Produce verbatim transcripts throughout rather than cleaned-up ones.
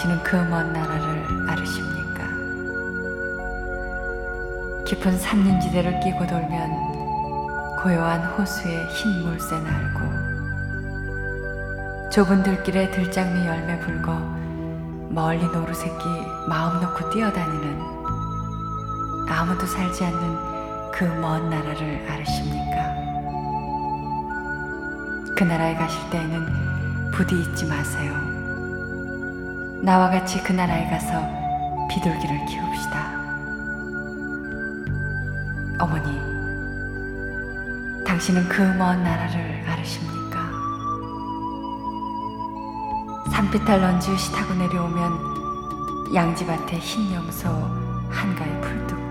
당신은 그 먼 나라를 아르십니까? 깊은 산림지대를 끼고 돌면 고요한 호수의 흰 물새 날고, 좁은 들길에 들장미 열매 불고 멀리 노루새끼 마음 놓고 뛰어다니는 아무도 살지 않는 그 먼 나라를 아르십니까? 그 나라에 가실 때에는 부디 잊지 마세요. 나와 같이 그 나라에 가서 비둘기를 키웁시다. 어머니, 당신은 그 먼 나라를 아르십니까? 산비탈 런지읒이 타고 내려오면 양지밭에 흰 염소 한가에 풀 뜯고,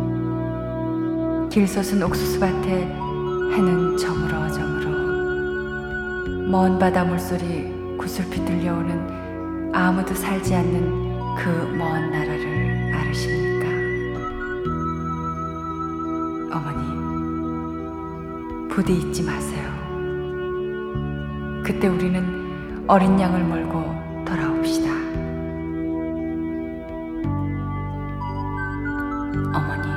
길 솟은 옥수수밭에 해는 저물어 저물어, 먼 바다 물소리 구슬피 들려오는 아무도 살지 않는 그 먼 나라를 아르십니까? 어머니, 부디 잊지 마세요. 그때 우리는 어린 양을 몰고 돌아옵시다. 어머니,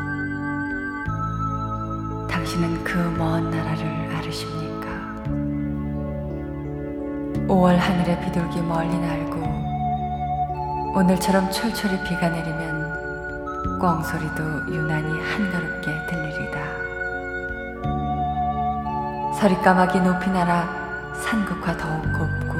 당신은 그 먼 나라를 아르십니까? 오월 하늘에 비둘기 멀리 날고, 오늘처럼 철철이 비가 내리면 꿩소리도 유난히 한가롭게 들리리다. 서리까마귀 높이 날아 산국화 더욱 곱고,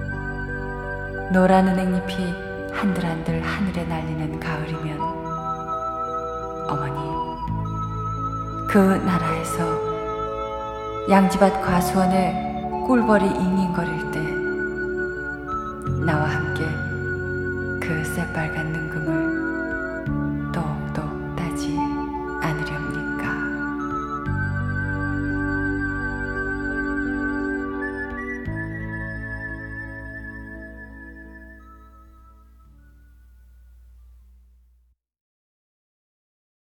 노란 은행잎이 한들한들 하늘에 날리는 가을이면, 어머니, 그 나라에서 양지밭 과수원에 꿀벌이 잉잉거릴 때 나와 함께 그 새빨간 능